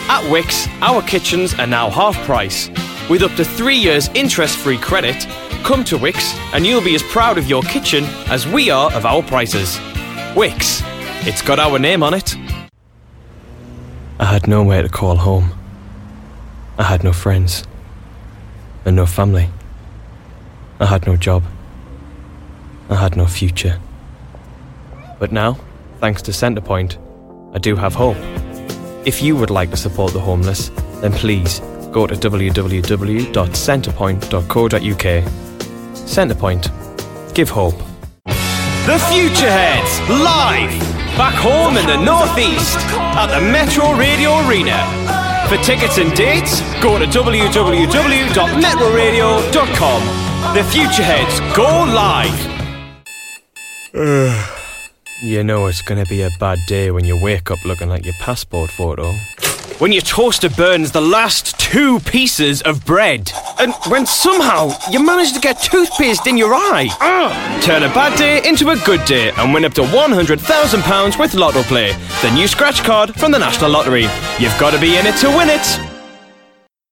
At Wickes, our kitchens are now half price. With up to 3 years interest-free credit, come to Wickes and you'll be as proud of your kitchen as we are of our prices. Wickes, it's got our name on it. I had nowhere to call home. I had no friends and no family. I had no job. I had no future. But now, thanks to Centrepoint, I do have hope. If you would like to support the homeless, then please go to www.centrepoint.co.uk. Centrepoint. Give hope. The Futureheads, live! Back home in the Northeast, at the Metro Radio Arena. For tickets and dates, go to www.metroradio.com. The Futureheads go live! You know it's gonna be a bad day when you wake up looking like your passport photo. When your toaster burns the last 2 pieces of bread. And when somehow you manage to get toothpaste in your eye. Turn a bad day into a good day and win up to £100,000 with Lotto Play, the new scratch card from the National Lottery. You've got to be in it to win it.